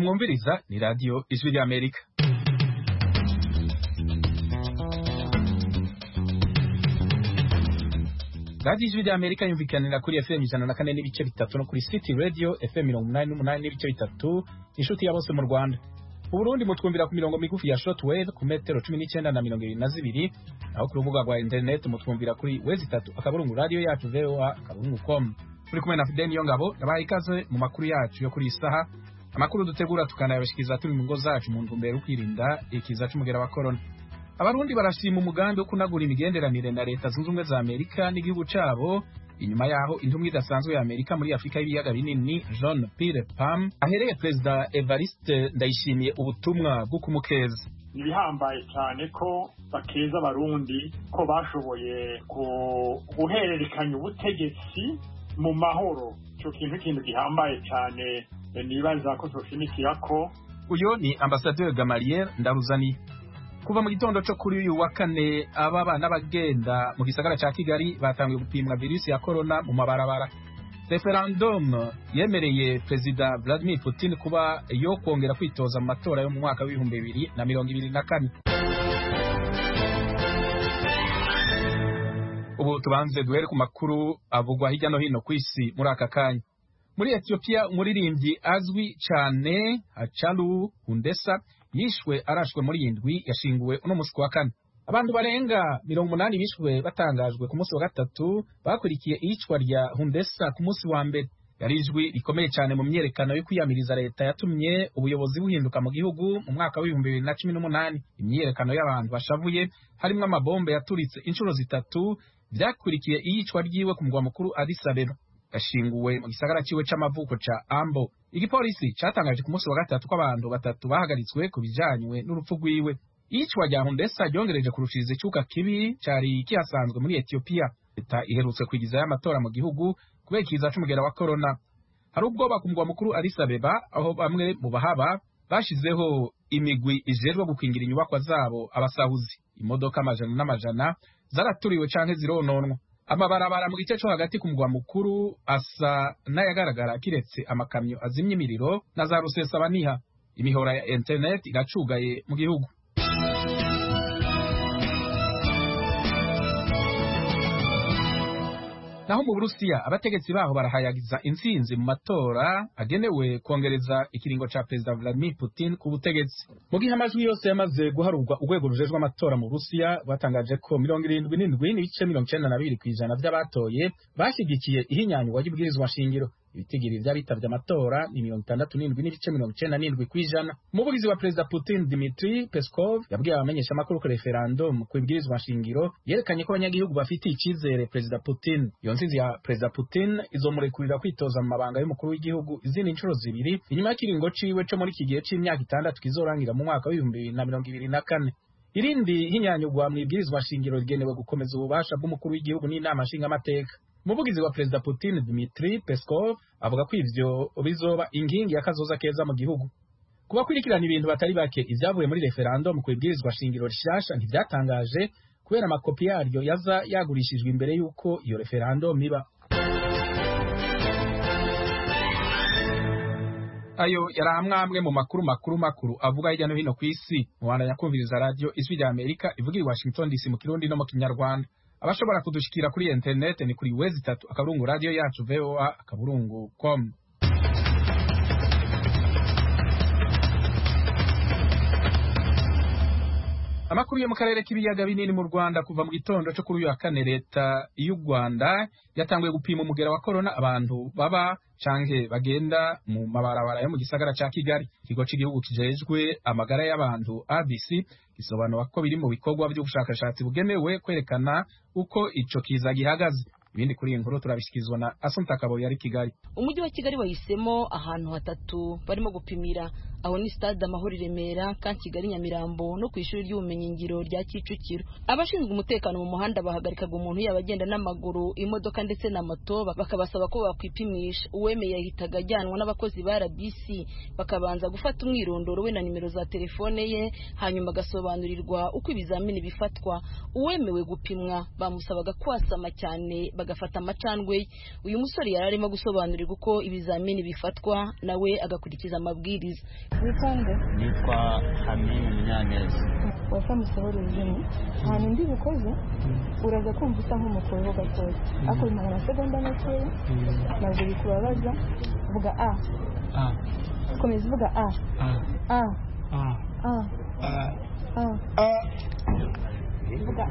mwumviriza ni radio Ijwi ry'Amerika. Radio Ijwi ry'Amerika yumvikanira kuri FM 104.3 no kuri City Radio FM 88.3 inshuti ya bose mu Rwanda. Mu Burundi mutwumvira ku mirongo migufi ya shortwave ku metero 19 na 22, aho ku rubuga rwa internet mutwumvira kuri wezi3 radio yacu voa.com. Muri kumwe na Fideni Yongabo yabaye ikaze mu makuru yacu yo kuri isaha. Amakuru dutegura tukanayabashikiza turi mu ngo zacu mu ntumbero kwirinda ikiza cy'umugera wa corona. Abarundi barashima umugambi wo kunagura imigenderanire na leta zunze ubumwe za Amerika n'igihugu cabo inyuma yaho intumwa idasanzwe ya Amerika muri Afrika y'ibiyaga binini John Pierre Pam ahereye Perezida Evariste Ndayishimiye ubutumwa bwo kumukeza. Nibihambaye cyane ko bakeza abarundi ko bashoboye guhererekanya ubutegetsi mu mahoro. Cyo kintu gihambaye cyane nibaza ko soshimikira ko uyo ni Ambassadeur Gamaliel Ndaruzani. Kuva mu gitondo cyo kuri uyu wa kane ababa n'abagenda mu gisagara ca Kigali batangiye gupimwa virusi ya corona mu mabarabara. Referendum yemereye President Vladimir Putin kuba yo kongera kwitoza mu matora yo mu mwaka wa 2024. Ubu tubanze duhere ku makuru avugwa hirya no hino kw'isi muri aka kanya. Muri Ethiopia umuririmbyi azwi cyane Hachalu Hundessa yishwe arashwe muri indwi yashinguwe uno musi wa kane. Abantu barenga 80 bishwe batangajwe ku musi wa gatatu bakurikiye iyicwa rya Hundessa ku musi wa mbere. Yarijwi rikomeye cyane mu myerekano yo kwiyamiriza leta yatumye ubuyobozi buhinduka mu gihugu mu mwaka wa 2018. Imyerekano y'abantu bashavuye harimo amabombe yaturitse inshuro zitatu byakurikiye iyicwa ryiwe ku mugwa mukuru Addis Abeba. Yashinguwe mu gisagara ciwe c'amavuko ca Ambo. Igipolisi catangaje ku musi wa gatatu ko abantu batatu bahagaritswe ku bijanywe n'urupfu rwiwe. Iyicwa rya Hundessa ryongereje kurushiriza icuka kibi cari kihasanzwe muri Ethiopia. Leta iherutse kwigiza y'amatora mu gihugu kubera ikiza c'umugera wa corona. Hari ubwoba ku mugwa mukuru Addis Abeba aho bamwe mu bahaba bashizeho imigwi ijejwe gukingira inyubakwa zabo abasahuzi. Imodoka amajana n'amajana zaraturiwe canke zirononwa. Amabarabara mu gice cyo hagati ku mugwa mukuru asa n'ayagaragara kiretse amakamyo azimya imiriro na za rusesabaniha. Imihora ya internet iracugaye mu gihugu. Naho mu Burusiya abategetsi baho barahayagiza intsinzi mu matora agenewe kongereza ikiringo ca President Vladimir Putin ku butegetsi. Mu gihe amajwi yose yamaze guharurwa urwego rujejwe amatora mu Burusiya batangaje ko 77.92% by'abatoye bashyigikiye ihinyanywa ry'ibwirizwa shingiro. Ibitigiri by'abitavye amatora ni 67.97%. Umuvugizi wa President Putin Dmitry Peskov yabwiye abamenyesha amakuru ko referendum ku ibwirizwa shingiro yerekanye ko abanyagihugu bafite icizere President Putin. Iyo ntsinzi ya President Putin izomurekurira kwitoza mu mabanga y'umukuru w'igihugu izindi inshuro zibiri inyuma y'ikiringo ciwe co muri iki gihe c'imyaka 6 kizorangira mu mwaka wa 2024. Irindi hinyanyugwa mu ibwirizwa shingiro rigenewe gukomeza ububasha bw'umukuru w'igihugu n'inama nshingamateka. Umuvugizi wa President Putin Dmitry Peskov avuga ko ivyo bizoba inkingi y'akazoza keza mu gihugu. Kuba kwirikirana ibintu batari bake ivyavuye muri referendum ku ibwirizwa shingiro rishasha ntivyatangaje kubera amakopi yaryo yaza yagurishijwe imbere yuko iyo referendum iba. Ayo yarahamwe mu makuru avuga hirya no hino kw'isi. Mubandanya kumviriza radio Ijwi ry'Amerika ivuga i Washington DC mu Kirundi no mu Kinyarwanda. Abashobora kudushikira kuri internet ni kuri wezi3 radio yacu voa.com. Amakuru yo mu karere k'ibiyaga binini mu Rwanda kuva mu gitondo cyo kuri uyu wa kane leta y'u Rwanda yatanguye gupima umugera wa corona abantu baba canke bagenda mu mabarabara yo mu gisagara ca Kigali. Ikigo cy'igihugu kijejwe amagara y'abantu ABC gisobanura ko biri mu bikorwa by'ubushakashatsi bugenewe kwerekana uko ico kiza gihagaze. Ibindi kuri inkuru turabishikizwa na Assumpta Kaboyi yari Kigali. Umujyi wa Kigali wahisemo ahantu hatatu barimo gupimira. Aho ni Stade Amahoro Remera, ka Kigali Nyamirambo no kwishuri ry'ubumenyi ngiro rya Kicukiro. Abashinzwe umutekano mu muhanda bahagarikaga umuntu yabagenda n'amaguru, imodoka ndetse na moto bakabasaba ko bakwipimisha. Uwemeye yahitaga ajyanwa n'abakozi ba RBC bakabanza gufata umwirondoro we na nimero za telefone ye hanyuma agasobanurirwa uko ibizamini bifatwa. Uwemewe gupimwa bamusabaga kwasama cyane bagafata amacandwe. Uyu musore yararimo gusobanurirwa uko ibizamini bifatwa nawe agakurikiza amabwiriza. Witande? Nitwa Hamini Munyaneza. Wasa musohora izina. Ahantu ndi bukoze uraza kumva usa nk'umukuru gatoya. Ako imana na segonda makeya. Ntabwo bikubabaza. Vuga a. Komeza uvuga a. Vuga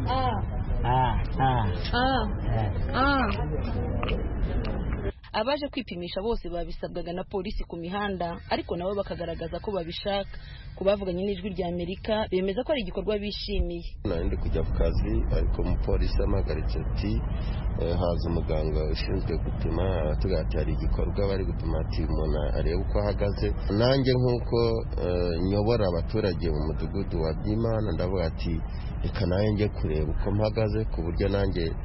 Abaje kwipimisha bose babisabwaga na polisi ku mihanda ariko nabo bakagaragaza ko babishaka. Kubavuganye n'ijwi rya Amerika bemeza ko ari igikorwa bishimiye. Ndi kujya ku kazi ariko umupolisi amagaritse ati haza umuganga ushinzwe gupima tugati hari igikorwa bari gupima ati umuntu areba uko ahagaze. Nanjye nk'uko nyobora abaturage mu mudugudu wa Byimana ndavuga ati reka nanjye kureba uko mpagaze ku buryo nanjye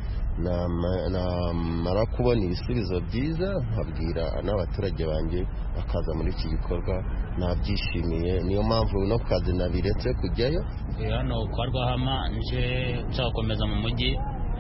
namara kubona ibisubizo byiza nkabwira n'abaturage banjye bakaza muri iki gikorwa nabyishimiye. Niyo mpamvu no kazi nabiretse kujyayo. Hano kwa Rwahama nje nzakomeza mu mujyi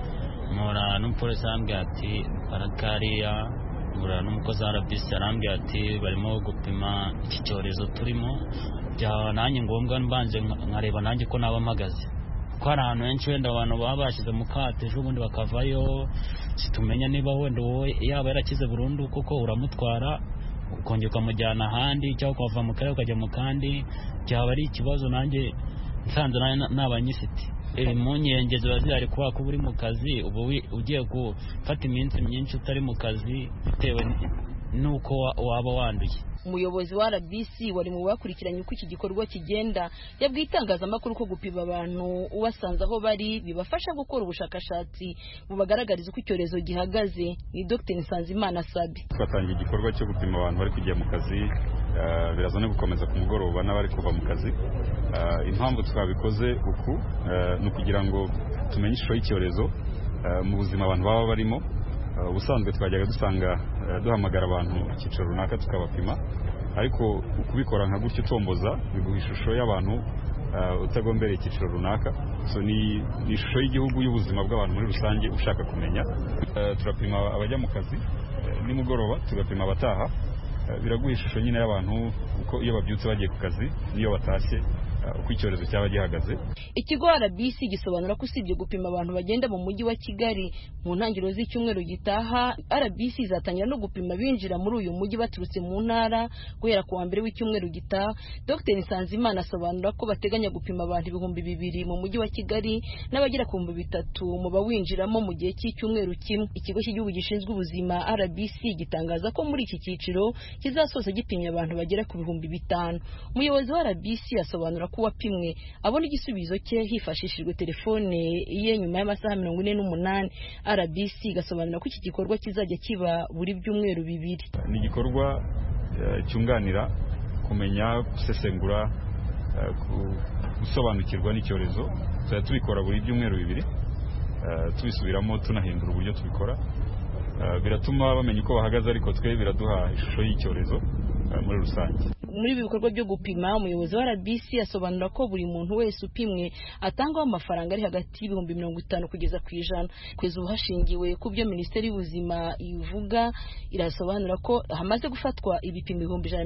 mura n'umupolisi arambwira ati barakariya mura n'umukozi wa RBC arambwira ati barimo gupima iki cyorezo turimo bya nanjye ngombwa mbanje nkareba nanjye ko naba mpagaze. Ko hari ahantu henshi wenda abantu baba bashyize mu kato ejo bundi bakavayo situmenya niba wenda wowe yaba yarakize burundu kuko uramutwara ukongera ukamujyana ahandi cyangwa ukava mu karere ukajya mu kandi byaba ari ikibazo nanjye nsanze n'abanyifite. Impungenge ziba zihari kuba ko uri mu kazi ubu ugiye gufata iminsi myinshi utari mu kazi bitewe n'uko waba wanduye. Umuyobozi wa RBC wari mu bakurikiranye uko iki gikorwa kigenda yabwiye itangazamakuru ko gupima abantu ubasanze aho bari bibafasha gukora ubushakashatsi bubagaragariza uko icyorezo gihagaze. Ni Dr Nsanzimana Sabi. Twatangiye igikorwa cyo gupima abantu bari kujya mu kazi biraza no gukomeza ku mugoroba n'abari kuva mu kazi. Impamvu twabikoze uku ni ukugira ngo tumenye ishusho y'icyorezo mu buzima abantu baba barimo. Ubusanzwe twajyaga dusanga duhamagara abantu icyiciro runaka tukabapima ariko kubikora nka gutyo tomboza biguha ishusho y'abantu utagombereye icyiciro runaka. So ni ishusho y'igihugu y'ubuzima bw'abantu muri rusange ushaka kumenya. Turapima abajya mu kazi nimugoroba tugapima abataha. Biraguha ishusho nyine y'abantu uko iyo babyutse bagiye ku kazi niyo batashye uko icyorezo cyaba gihagaze. Ikigo RBC gisobanura ko usibye gupima abantu bagenda mu mujyi wa Kigali mu ntangiriro z'icyumweru gitaha RBC izatangira no gupima binjira muri uyu mujyi baturutse mu ntara guhera ku wa mbere w'icyumweru gitaha. Dr Nsanzimana asobanura ko bateganya gupima abantu 2,000 mu mujyi wa Kigali n'abagera ku 3,000 mu bawinjiramo mu gihe cy'icyumweru kimwe. Ikigo cy'igihugu gishinzwe ubuzima RBC gitangaza ko muri iki cyiciro kizasoza gipimye abantu bagera ku 5,000. Umuyobozi wa RBC asobanura ko wapimwe abona igisubizo cye hifashishijwe telefone ye nyuma y'amasaha 48. RBC gasobanura ko iki gikorwa kizajya kiba buri byumweru 2. Ni igikorwa cyunganira kumenya gusesengura gusobanukirwa n'icyorezo. Tubikora buri byumweru 2 tubisubiramo tunahindura uburyo tubikora. Biratuma bamenya uko bahagaze ariko twe biraduha ishusho y'icyorezo muri rusange. Muri ibi bikorwa byo gupima umuyobozi wa RBC asobanura ko buri muntu wese upimwe atangwa amafaranga ari hagati y'50 kugeza ku 100. Kweza ubahashingiwe ku byo Minisiteri y'Ubuzima ivuga irasobanura ko hamaze gufatwa ibipimo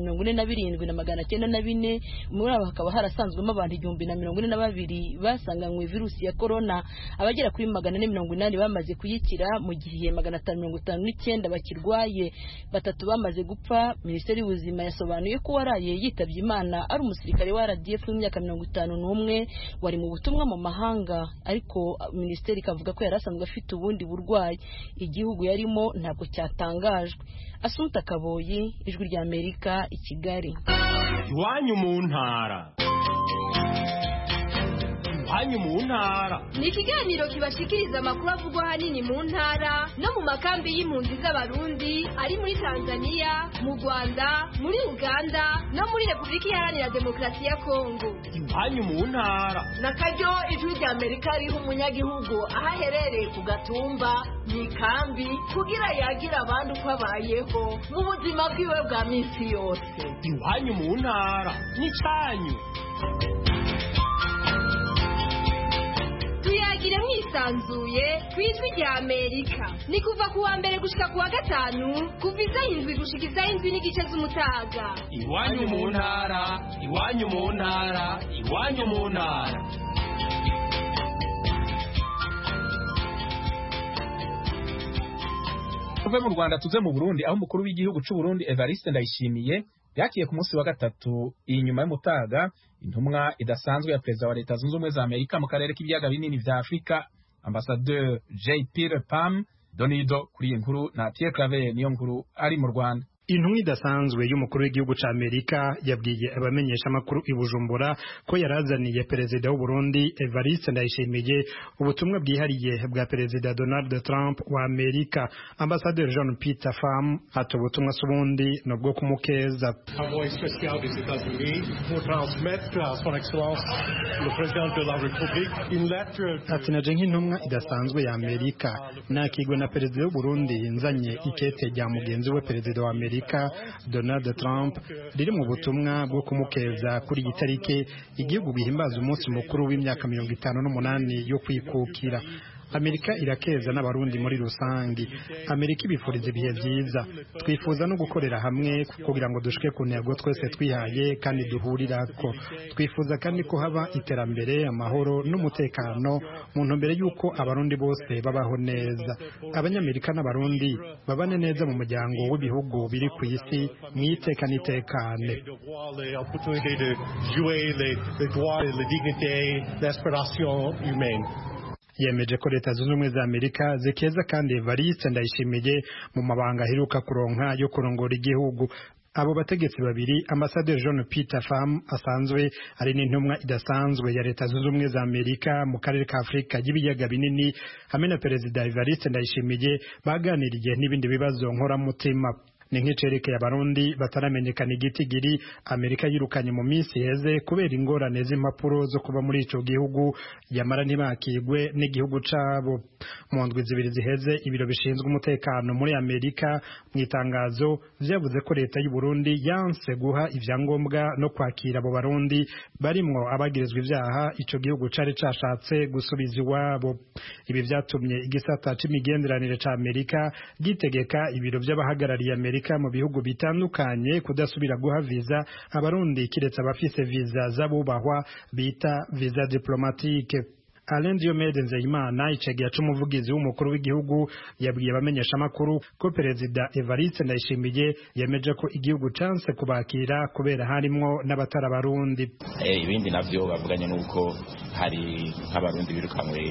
147,904. Muri abo hakaba harasanzwemo abantu 1,042 basanganywe virusi ya corona. Abagera kuri 480 bamaze kuyikira mu gihe 559 bakirwaye. 3 bamaze gupfa. Minisiteri y'Ubuzima yasobanuye ko waraye yitabye Imana ari umusirikare wa RDF w'imyaka 51 wari mu butumwa mu mahanga ariko minisiteri ikavuga ko yarasanzwe afite ubundi burwayi. Igihugu yarimo ntabwo cyatangajwe. Asumta Kaboyi, Ijwi rya Amerika, i Kigali. Iwanyu mu ntara. Iwanyu mu ntara ni ikiganiro kibashikiriza amakuru avugwa hanini mu ntara no mu makambi y'impunzi z'abarundi ari muri Tanzania, mu Rwanda, muri Uganda no muri Repubulika Iharanira Demokarasi ya Kongo. Iwanyu mu ntara nakaryo Ijwi rya Amerika riha umunyagihugu ahaherereye ku gatumba mu ikambi kugira yagira abandi uko abayeho mu buzima bwiwe bwa minsi yose. Iwanyu mu ntara ni cyanyu. Tuyagire mwisi yisanzuye ku ijwi rya Amerika. Ni kuva ku wa mbere gushika ku wa gatanu kuva isaha 7 gushika isaha 7:30 z'umutaga. Iwanyu mu ntara, iwanyu mu ntara, iwanyu mu ntara. Tuve mu Rwanda tuze mu Burundi aho umukuru w'igihugu c'u Burundi Evariste Ndayishimiye yakiye ku munsi wa gatatu inyuma y'umutaga intumwa idasanzwe ya perezida wa Leta Zunze Ubumwe za Amerika mu karere k'ibiyaga binini vya Afrika Ambassadeur J.P. Pam Donido kuri iyi nkuru na Pierre Claver niyo nkuru ari mu Rwanda. Intumwa idasanzwe y'umukuru w'igihugu ca Amerika yabwiye abamenyesha makuru i Bujumbura ko yarazaniye perezida w'u Burundi Evariste Ndayishimiye ubutumwa bwihariye bwa perezida Donald Trump wa Amerika. Ambassadeur J.P. Pam ati ubutumwa subundi no bwo kumukeza. Envoyé spécial des États-Unis pour transmettre à son excellence le président de la République une lettre. Ati naje nk'intumwa idasanzwe ya Amerika nakigwe na perezida w'u Burundi nzanye ikete rya mugenzi we perezida wa Amerika Donald Trump riri mu butumwa bwo kumukeza kuri iyi tariki igihugu gihimbaza umunsi mukuru w'imyaka 58 yo kwikukira. Amerika irakeza n'abarundi muri rusangi. Amerika ibifuriza ibihe byiza. Twifuza no gukorera hamwe kugira ngo dushike ku ntego twese twihaye kandi duhurirako. Twifuza kandi ko haba iterambere, amahoro n'umutekano mu ntumbero y'uko abarundi bose babaho neza. Abanyamerika n'abarundi babane neza mu muryango w'ibihugu biri ku isi mwiteka n'itekane. Yemeje ko Leta Zunze Ubumwe za Amerika zikeza kandi Evariste Ndayishimiye mu mabanga aheruka kuronka yo kurongora igihugu. Abo bategetsi babiri Ambassadeur J.P. Pam asanzwe ari n'intumwa idasanzwe ya Leta Zunze Ubumwe za Amerika mu karere ka Afrika y'ibiyaga binini hamwe na perezida Evariste Ndayishimiye baganiriye n'ibindi bibazo nkoramutima. Ni nk'icerekeye abarundi bataramenyekana igitigiri Amerika yirukanye mu minsi heze kubera ingorane z'impapuro zo kuba muri ico gihugu yamara ntibakigwe n'igihugu cabo. Mu ndwi zibiri ziheze ibiro bishinzwe umutekano muri Amerika mu itangazo vyavuze ko Leta y'u Burundi yanse guha ivyangombwa no kwakira abo barundi barimwo abagirizwa ivyaha ico gihugu cari cashatse gusubiza iwabo. Ibi vyatumye igisata c'imigenderanire ca Amerika gitegeka ibiro vy'abahagarariye Amerika mu bihugu bitandukanye kudasubira guha visa abarundi kiretse abafise visa z'abubahwa bita visa diplomatique. Alain Diomede Nzeyimana icegera c'umuvugizi w'umukuru w'igihugu yabwiye abamenyesha makuru ko perezida Evariste Ndayishimiye yemeje ko igihugu canse kubakira kubera harimwo n'abatara barundi. Ibindi navyo bavuganye nuko hari nk'abarundi birukanwe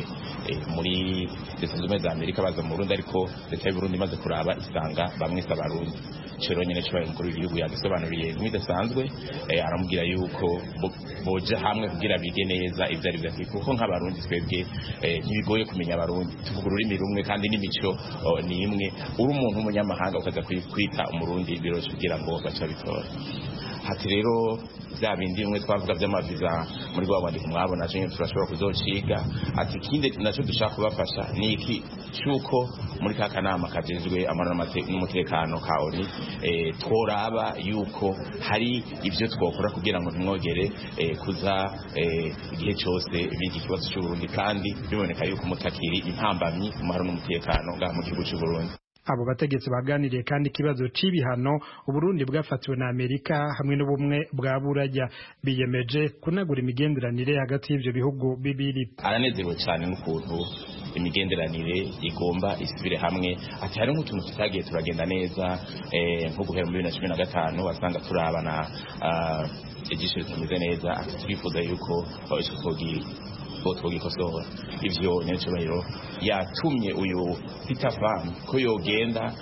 muri Leta Zunze Ubumwe za Amerika baza mu Burundi ariko Leta y'u Burundi imaze kuraba isanga bamwe s'abarundi. Cero nyene cyo umukuru w'igihugu yagisobanuriye nk'idasanzwe aramubwira yuko boje hamwe kugira bige neza ivyo ari byo kuko nk'abarundi twebwe ntibigoye kumenya abarundi tuvuga ururimi rumwe kandi n'imico ni imwe uri umuntu w'umunyamahanga ukaza kwita umurundi biroshe kugira ngo baca bitora. Hati rero bya bindi bimwe twavuga by'amaviza muri rwa bandi kumwabona cyo turashobora kuzociga. Ati kinde naco dushaka kubafasha ni iki cyuko muri ka kanama kajejwe amara n'umutekano ka ONU tworaba yuko hari ivyo twokora kugira ngo ntimwogere kuza igihe cyose biki kibazo cy'u Burundi kandi biboneka yuko mutakiri intambamyi mu mahoro n'umutekano ga mu gihugu cy'u Burundi. Abo bategetsi baganiriye kandi ikibazo c'ibihano Uburundi bwafatiwe na Amerika hamwe n'ubumwe bwa Buraya biyemeje kunagura imigenderanire hagati y'ivyo bihugu bibiri. Aranezerewe cyane n'ukuntu imigenderanire igomba isubire hamwe ati hari nk'utuntu tutagiye turagenda neza nko guhera mu 2015 basanga turabana igisho tumeze neza ati twifuza yuko twogikosohora ivyo nyacyubahiro yatumye uyu Peter Pam ko yogenda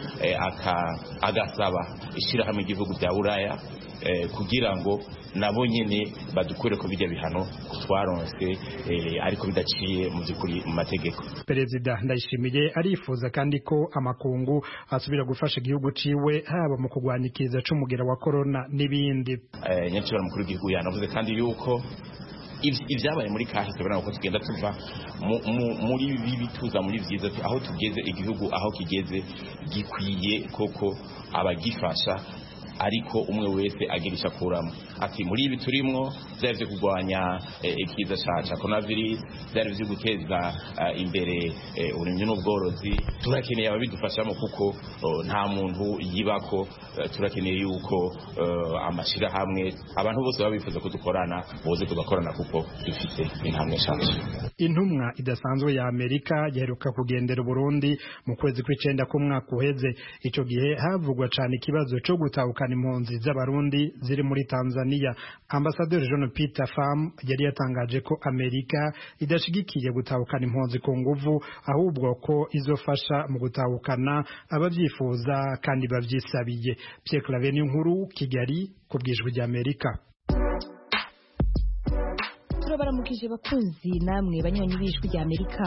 agasaba ishirahamwe igihugu bya Buraya kugira ngo nabo nyene badukure ko bijya bihano twaronse ariko bidaciye mu byukuri mu mategeko. Perezida Ndayishimiye arifuza kandi ko amakungu asubira gufasha igihugu ciwe haba mu kugwanikiza c'umugera wa corona n'ibindi. Nyacyubahiro mukuru w'igihugu yanavuze kandi yuko ibyabaye muri kahise bana uko tugenda tuva muri bibi tuza muri vyiza aho tugeze igihugu aho kigeze gikwiye koko abagifasha ariko umwe wese agirisha akuramo ati muri ibi turimwo byari byo kurwanya ikiza ca coronavirus byari byo guteza imbere uburimyi n'ubworozi turakeneye ababidufashamo kuko nta muntu yibako turakeneye yuko amashirahamwe abantu bose baba bifuza ko dukorana boze tugakorana kuko dufite intambwe eshatu. Intumwa idasanzwe ya Amerika yaheruka kugendera Burundi mu kwezi kw'icenda k'umwaka uheze. Ico gihe havugwa cane ikibazo co gutahukana impunzi z'abarundi ziri muri Tanzania. Ambassadeur John Peter Pham yari yatangaje ko Amerika idashigikiye gutahukana impunzi ku nguvu, ahubwo ko izofasha mu gutahukana abavyifuza kandi bavyisabiye. Pierre Claver Nkuru, Kigali, kubwijwe rya Amerika. Turabaramukije bakunzi namwe banywanyi b'ijwi rya Amerika.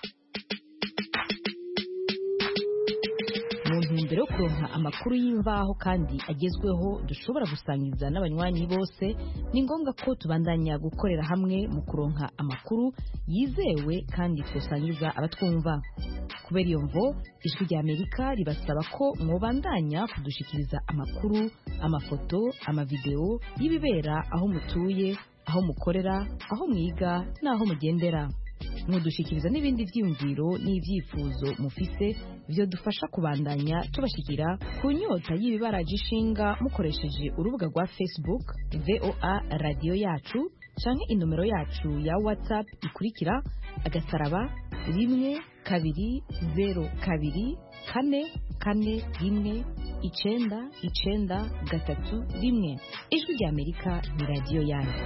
Mu ntumbero yo kuronka amakuru y'imvaho kandi agezweho dushobora gusangiza n'abanywanyi bose, ni ngombwa ko tubandanya gukorera hamwe mu kuronka amakuru yizewe kandi twosangiza abatwumva. Kubera iyo mvo, ijwi rya Amerika ribasaba ko mwobandanya kudushikiriza amakuru, amafoto, amavideo y'ibibera aho mutuye, aho mukorera, aho mwiga n'aho mugendera. Mudushikiriza n'ibindi vyiyumviro n'ivyifuzo mufise byo dufasha kubandanya tubashikira ku nyota y'ibibaraje ishinga mukoresheje urubuga rwa Facebook VOA Radio Yacu canke inomero yacu ya WhatsApp ikurikira *120244193. Ijwi rya Amerika ni radio yanyu.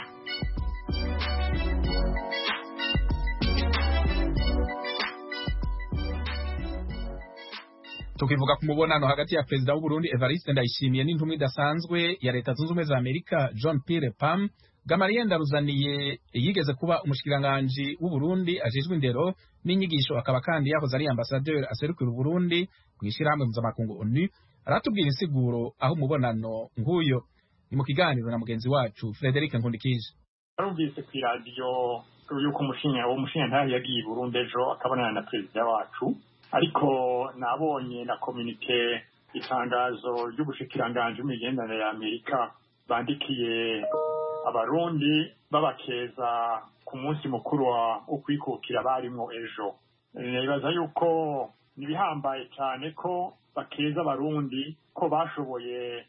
Tukivuga ku mubonano hagati ya Perezida w'u Burundi Evariste Ndayishimiye n'intumwa idasanzwe ya Leta Zunze Ubumwe za Amerika John Pierre Pham, Gamaliel Ndaruzaniye yigeze kuba umushikiranganje w'u Burundi ajejwe indero n'inyigisho, akaba kandi yahoze ari ambassadeur aserukira u Burundi mwishirahamwe mpuzamakungu ONU, aratubwira insiguro aho umubonano nk'uyo. Ni mu kiganiro na mugenzi wacu Frederic Nkundikije. Arumvise ku radio yuko umushinga ntayo yagiye i Burundi ejo akabonana na perezida wacu, ariko nabonye na communique itangazo ry'ubushikiranganje bw'imigenderanire ya Amerika bandikiye abarundi babakeza ku munsi mukuru wo kwikukira barimwo ejo. Nibaza yuko nibihambaye cyane ko bakeza abarundi ko bashoboye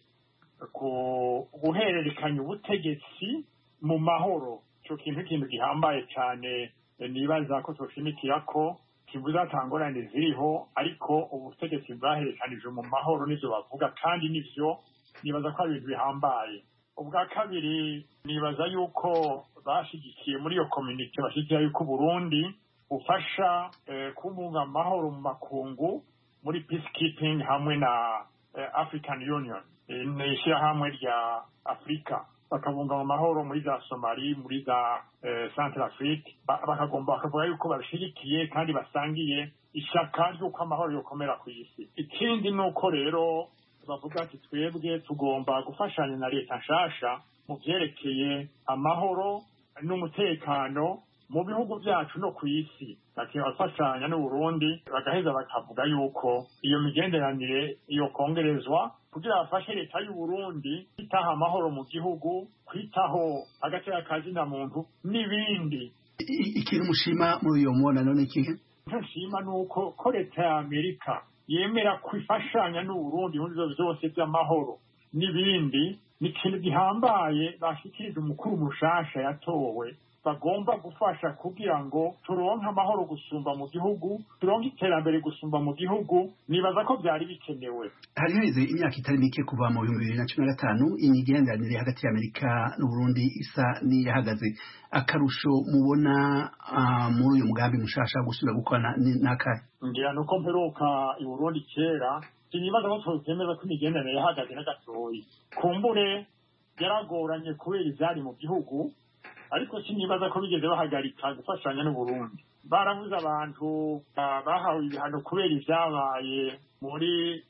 guhererekanya ubutegetsi mu mahoro. Cyo kintu gihambaye cyane, nibaza ko toshimikira ko kibuzatangorane ziriho, ariko ubutegetsi bwaherekanije mu mahoro n'ivyo bavuga, kandi nivyo nibaza ko ari ibintu bihambaye. Ubwa kabiri, nibaza yuko bashigikiye muri iyo community, bashigikiye yuko Burundi bufasha kubunga amahoro mu makungu muri peacekeeping hamwe na African Union, n'ishirahamwe rya Afrika, bakabunga mu mahoro muri za Somali, muri za Central Africa, bakavuga yuko babishigikiye kandi basangiye ishaka ry'uko amahoro yokomera ku isi. Ikindi nuko rero bavuga ati twebwe tugomba gufashanya na leta nshasha mu vyerekeye amahoro n'umutekano mu bihugu byacu no ku isi, bakifashanya n'u Burundi, bagaheza bakavuga yuko iyo migenderanire iyo kongerezwa kugira bafashe leta y'u Burundi kwitaho amahoro mu gihugu, kwitaho hagati y'akazi na muntu n'ibindi. Ikintu mushima muri uyo mubonano ni ikihe? Nshima nuko ko leta ya Amerika yemera kwifashanya n'u Burundi muri ivyo vyose by'amahoro n'ibindi. Ni ikintu gihambaye bashikirije umukuru mushasha yatowe, bagomba gufasha kugira ngo turonke amahoro gusumba mu gihugu, turonke iterambere gusumba mu gihugu. Nibaza ko byari bikenewe. Hari heze imyaka itari mike kuva mu 2015 imigenderanire hagati ya Amerika n'u Burundi isa n'iyahagaze. Akarusho mubona muri uyu mugambi mushasha gusubira gukorana n'akahe? Ngira nuko mperuka i Burundi kera, sinibaza ko twemeza ko imigenderanire yahagaze na gatoyi. Kumbure yaragoranye kubera ivyari mu gihugu, ariko sinibaza ko bigeze bahagarika gufashanya n'u Burundi. Baravuze abantu bahawe ibihano kubera ivyabaye muri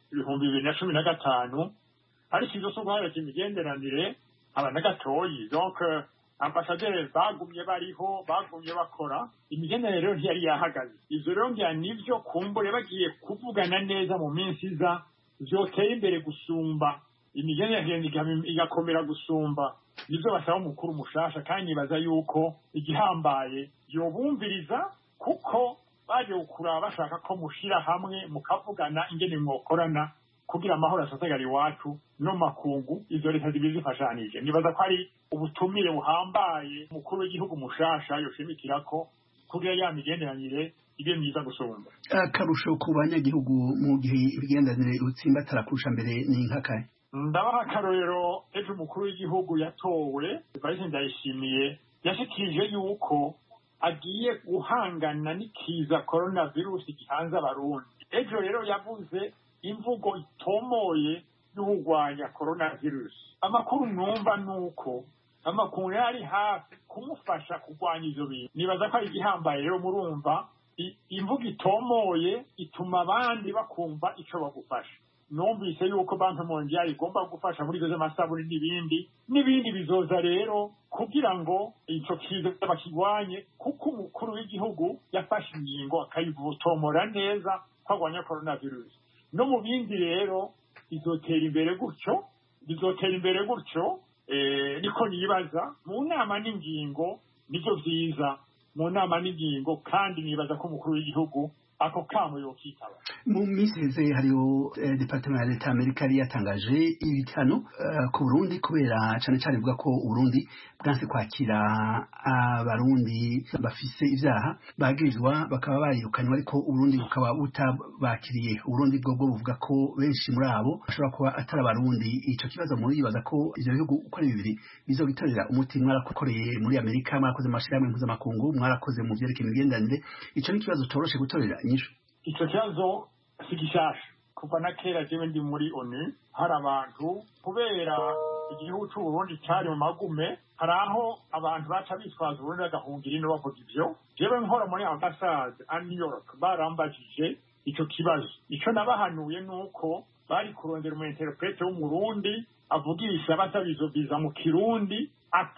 2015, ariko ivyo so guhagarika imigenderanire aba na gatoyi. Donc ambassadeur bagumye bariho, bagumye bakora, imigenderanire rero ntiyari yahagaze. Ivyo rero ngira nivyo kumbure bagiye kuvugana neza mu minsi iza vyoteye imbere gusumba imigenderanire igakomera gusumba nibyo basaba umukuru mushasha, kandi nibaza yuko igihambaye yobumviriza, kuko baje kuraba bashaka ko mushira hamwe mukavugana ingene mwokorana kugira amahoro asasagara iwacu no makungu, izo leta zibiri zifashanije. Nibaza ko ari ubutumire buhambaye umukuru w'igihugu mushasha yoshimikirako kugira ya migenderanire ibe myiza gusumba. Akarusho ku banyagihugu mu gihe ibigenderanire utsimbatara kurusha mbere ni nkakaye? Ndabaha akarorero, ejo umukuru w'igihugu yatowe Evariste Ndayishimiye yashikirije yuko agiye guhangana n'ikiza coronavirus gihanze abarundi. Ejo rero yavuze imvugo itomoye y'urwanya coronavirus. Amakuru numva nuko amakuru yari hafi kumufasha kurwanya ivyo bintu. Nibaza ko ari igihambaye rero, murumva imvugo itomoye ituma abandi bakumva ico bagufasha. Numvise yuko Banki Mondiale igomba gufasha muri ivyo vy'amasabuni n'ibindi bizoza rero kugira ngo ico kiza bakigwanye, kuko umukuru w'igihugu yafashe ingingo akayivutomora neza ko agwanya coronavirus. No mu bindi rero bizotera imbere gutyo, niko nibaza. Mu nama n'ingingo nivyo vyiza, mu nama n'ingingo, kandi nibaza ko umukuru w'igihugu ako kamo yokitaba. Mu minsi iheze hariho departement ya leta y'Amerika yari yatangaje ibihano ku Burundi kubera cane cane ivuga ko Uburundi bwanse kwakira abarundi bafise ivyaha bagirizwa bakaba barirukanywe, ariko Uburundi bukaba butabakiriye. Uburundi bwo buvuga ko benshi muri abo bashobora kuba atari abarundi. Ico kibazo muribaza ko ivyo bihugu uko ari bibiri bizogitorera umuti? Mwarakoreye muri Amerika, mwarakoze amashirahamwe mpuzamakungu, mwarakoze mu vyerekeye imigenderanire. Ico ni ikibazo toroshe gutorera inyishu. Ico kibazo si gishasha, kuva na kera jewe ndi muri ONU hari abantu, kubera igihugu c'Uburundi cari mu magume, hari aho abantu baca bitwaza Uburundi bagahungira ino bavuga ivyo. Jewe nkora muri ambassade a New York barambajije ico kibazo. Ico nabahanuye nuko bari kurondera umu interprete w'umurundi avugisha basabizo biza mu Kirundi,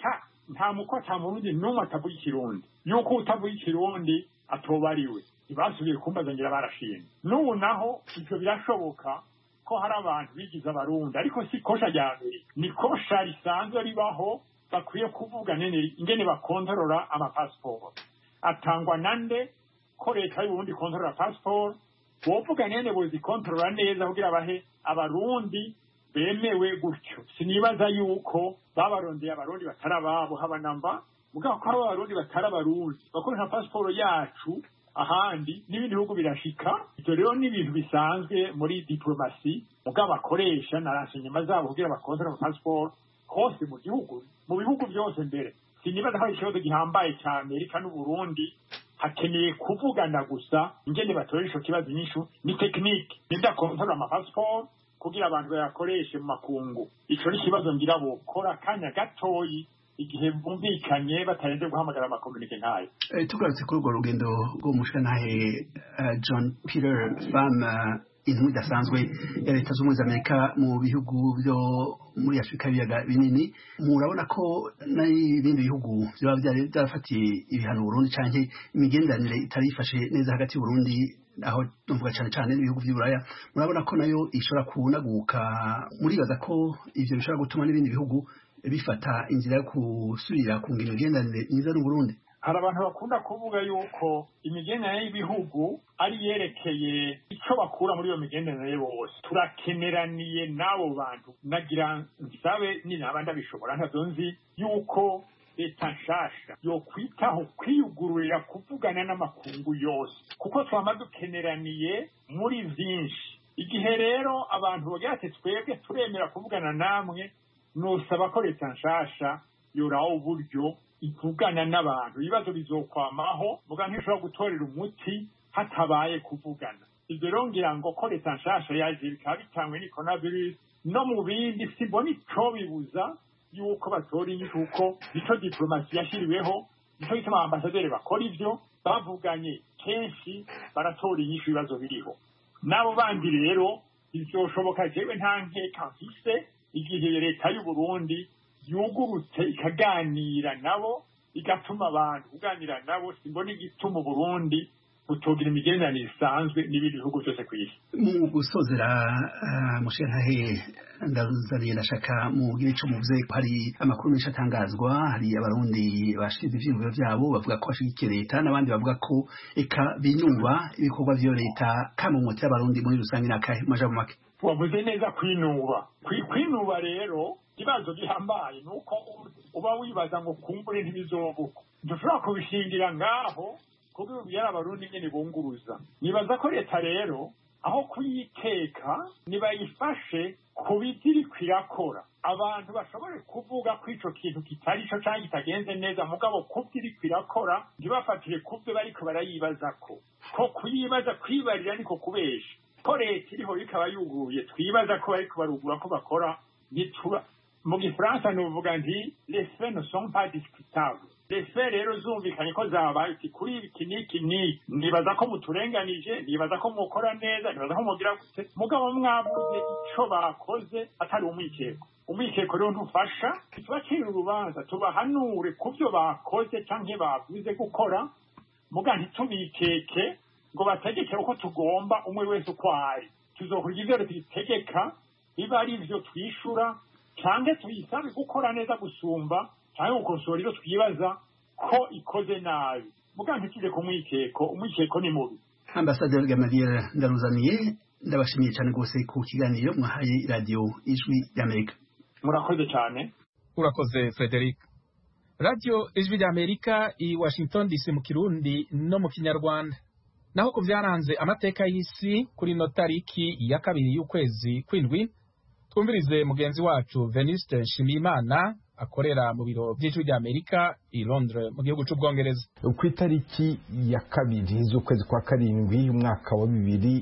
nta Murundi n'umwe atavuga Ikirundi, yuko utavuga Ikirundi atobariwe. Basubiye kumbaza ngira barashimye. N'ubu naho ivyo birashoboka ko hari abantu bigize abarundi, ariko si kosha rya mbere, ni kosha risanzwe ribaho. Bakwiye kuvuga ingene bakontorora amapasiporo atangwa nande, ko leta y'Uburundi kontorora pasiporo, bovuga nene bozikontorora neza kugira bahe abarundi bemewe gutyo. Sinibaza yuko babarondeye abarundi batarababo habanamba, mugabo ko ari abarundi batarabarundi bakoresha pasiporo yacu ahandi n'ibindi bihugu birashika. Ivyo rero ni ibintu bisanzwe muri diplomasi, mugabo bakoresha na renseignement zabo kugira bakontorora pasiporo hose mu gihugu, mu bihugu byose. Mbere sinibaza ko ikibazo gihambaye ca Amerika n'Uburundi, hakeneye kuvugana gusa ingene batorera ico kibazo. Inyishu ni tekinike, nidakontorora amapasiporo kugira abantu bayakoreshe mu makungu. Ico ni ikibazo ngira bokora kanya gatoyi igihe bumvikanye batarenze guhamagara amakomunike nkayo. Tugarutse kuri urwo rugendo rw'umushikirantahe John Peter Pham, intumwa idasanzwe ya leta z'ubumwe za Amerika mu bihugu byo muri Afurika y'ibiyaga binini, murabona ko n'ibindi bihugu byaba byarafatiye ibihano Burundi canke imigenderanire itari ifashe neza hagati y'Uburundi, aho tuvuga cyane cyane n'ibihugu by'Uburaya, murabona ko nayo ishobora kunaguka? Muribaza ko ivyo bishobora gutuma n'ibindi bihugu bifata inzira yo gusubira kunga imigenderanire myiza n'Uburundi? Hari abantu bakunda kuvuga yuko imigenderanire y'ibihugu ari yerekeye ico bakura muri iyo migenderanire bose. Turakeneraniye n'abo bantu. Nagira nsabe ninaba ndabishobora, ntavyo nzi, yuko leta nshasha yokwitaho kwiyugururira kuvugana n'amakungu yose, kuko twama dukeneraniye muri vyinshi. Igihe rero abantu bagira ati twebwe turemera kuvugana namwe, nosaba ko leta nshasha yoraho uburyo ivugana n'abantu. Ibibazo bizokwamaho, muga ntishobora gutorera umuti hatabaye kuvugana. Ivyo rero ngira ngo ko leta nshasha yaje bikaba bitangwe ni coronavirus, no mu bindi simbona ico bibuza yuko batora inyishu, kuko nico diplomasi yashiriweho, nico gituma ambasaderi bakora ivyo, bavuganye kenshi baratora inyishu ibibazo biriho. N'abo bandi rero bizoshoboka, jewe nta nkeka mfise, igihe leta y'Uburundi yugurutse ikaganira nabo, igatuma abantu kuganira nabo. Simbona igituma Uburundi butogira imigenderanire isanzwe n'ibindi bihugu byose ku isi. Mu gusozera mushentahe ndaruzaniye ndashaka mugire ico muvuze ko hari amakuru menshi atangazwa, hari abarundi bashize ivyiyumviro vyabo bavuga ko bashigikiye leta n'abandi bavuga ko eka binuba ibikorwa vyo leta kamumotera abarundi muri rusange n'akahe majambo make. Wavuze neza kwinuba. Kwinuba rero ikibazo gihambaye nuko uba wibaza ngo kumbure ntibizobuka. Dushobora kubishingira ngaho kuko byara abarundi nyene bunguruza. Nibaza ko leta rero aho kuyiteka nibayifashe kubitiri kwirakora. Abantu bashobore kuvuga ko ico kintu kitari cyo cyangwa kitagenze neza mugabo kubitiri kwirakora ntibafatire kubyo bariko barayibazako. Ko kuyibaza kwibarira niko kubesha. Ko leta iriho ikaba yuguruye twibaza ko bariko barugura ko bakora nitura mu gifaransa nuvuga nti les faits ne sont pas discutables. Les faits rero zumvikanye ko zabaye kuri iki niki nibaza ko muturenganije, nibaza ko mukora neza, nibaza ko mugira gute mugabo mwabuze ico bakoze atari umwikeko rero ntufasha tubacira urubanza tubahanure kubyo bakoze canke bavuze gukora muga ntitubikeke ngo bategeke uko tugomba umwe wese uko ari. Tuzokurya ivyo tubitegeka biba ari ivyo twishura canke tuyisabe gukora neza gusumba canke gukosora ivyo twibaza ko ikoze nabi muga ntituje ku umwikeko ni mubi. Ambassadeur Gamaliel Ndaruzaniye ndabashimiye cyane rwose ku kiganiro mwahaye radio Ijwi ry'Amerika. Murakoze cyane. Urakoze Frederic. Radio Ijwi ry'Amerika i Washington DC mu Kirundi no mu Kinyarwanda. Naho ku byaranze amateka y'isi kuri no tariki ya 2 y'ukwezi kw'indwi twumvirize mugenzi wacu Venuste Nshimiyimana akorera mu biro by'Ijwi ry'Amerika i Londres mu gihugu cy'Ubwongereza. Ku itariki ya 2 z'ukwezi kwa karindwi y'umwaka wa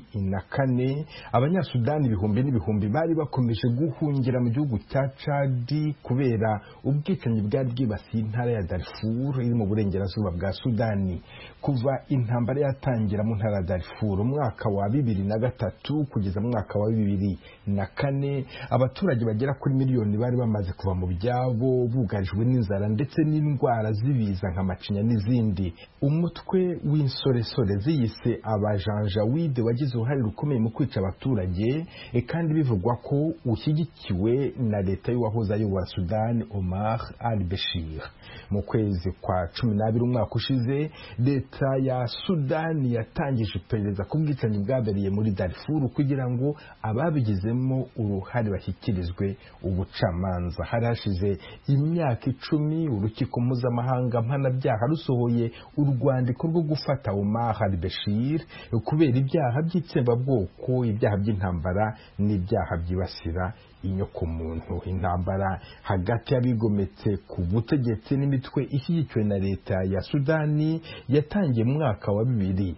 2004 abanyasudani ibihumbi n'ibihumbi bari bakomeje guhungira mu gihugu cya Chad kubera ubwicanyi bwari bwibasiye intara ya Darfur iri mu burengerazuba bwa Sudani. Kuva intambara yatangira mu ntara ya Darfur umwaka wa 2003 kugeza mu mwaka wa 2004 abaturage bagera kuri miliyoni bari bamaze kuva mu byabo bugarijwe n'inzara ndetse n'indwara zibiza nka macinya n'izindi. Umutwe w'insoresore ziyise abajanjawide wagize uruhare rukomeye mu kwica abaturage kandi bivugwa ko ushyigikiwe na leta y'uwahoze ayobora Sudani Omar al-Bashir. Mu kwezi kwa 12 umwaka ushize leta ya Sudani yatangije iperereza ku bwicanyi bwabereye muri Darfur kugira ngo ababigizemo uruhare bashyikirizwe ubucamanza. Harashize imyaka 10 urukiko mpuzamahanga mpanabyaha rusohoye urwandiko rwo gufata Omar al-Bashir kubera ibyaha by'itsembabwoko, ibyaha by'intambara n'ibyaha byibasira inyokomuntu. Intambara hagati y'abigometse ku butegetsi n'imitwe ishyigikiwe na leta ya Sudani yatangiye mu mwaka wa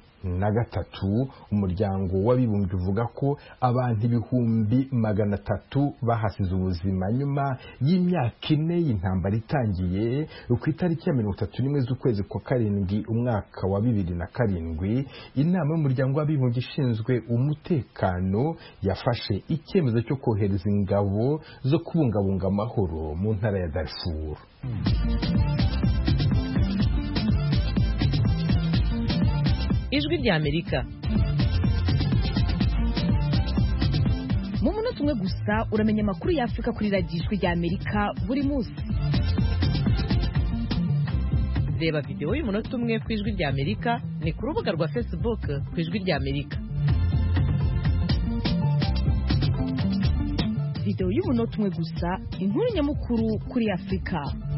2003. Umuryango w'abibumbye uvuga ko abantu 300,000 bahasize ubuzima nyuma y'imyaka 4 y'intambara itangiye. Ku itariki ya 31 z'ukwezi kwa karindwi umwaka wa 2007 inama y'umuryango w'abibumbye ishinzwe umutekano yafashe icyemezo cyo kohereza ingabo zo kubungabunga amahoro mu ntara ya Darfur. Ijwi ry'Amerika. Mu munota umwe gusa uramenya amakuru y'Afrika kuri radio Ijwi ry'Amerika buri munsi. Reba video y'umunota umwe ku Ijwi ry'Amerika ni ku rubuga rwa Facebook ku Ijwi ry'Amerika. Video y'umunota umwe gusa inkuru nyamukuru kuri Afrika.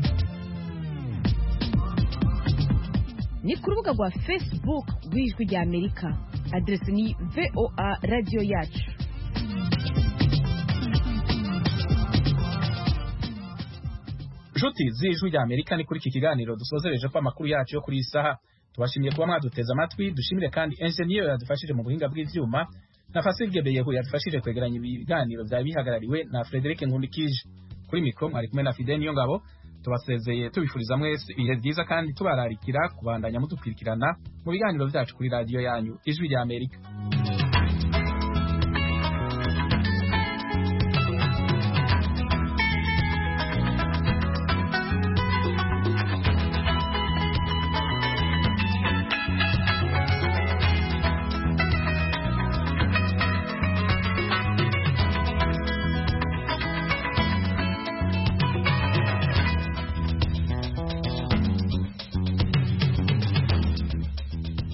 Ni ku rubuga rwa Facebook rw'Ijwi ry'Amerika. Adresi ni VOA Radio Yacu. Nshuti z'Ijwi ry'Amerika ni kuri iki kiganiro dusozereje ko amakuru yacu yo kuri isaha. Tubashimiye kuba mwaduteze amatwi, dushimire kandi engineer yadufashije mu buhinga bw'ivyuma na Fasil Gebeyeho yadufashije kwegeranya ibiganiro byari bihagarariwe na Frederic Nkundikije. Kuri mikro mwari kumwe na Fidel Niyongabo. Tubasezeye tubifuriza mwese ibihe byiza kandi tubararikira kubandanya mudukwirikirana mu biganiro byacu kuri radio yanyu Ijwi ry'Amerika.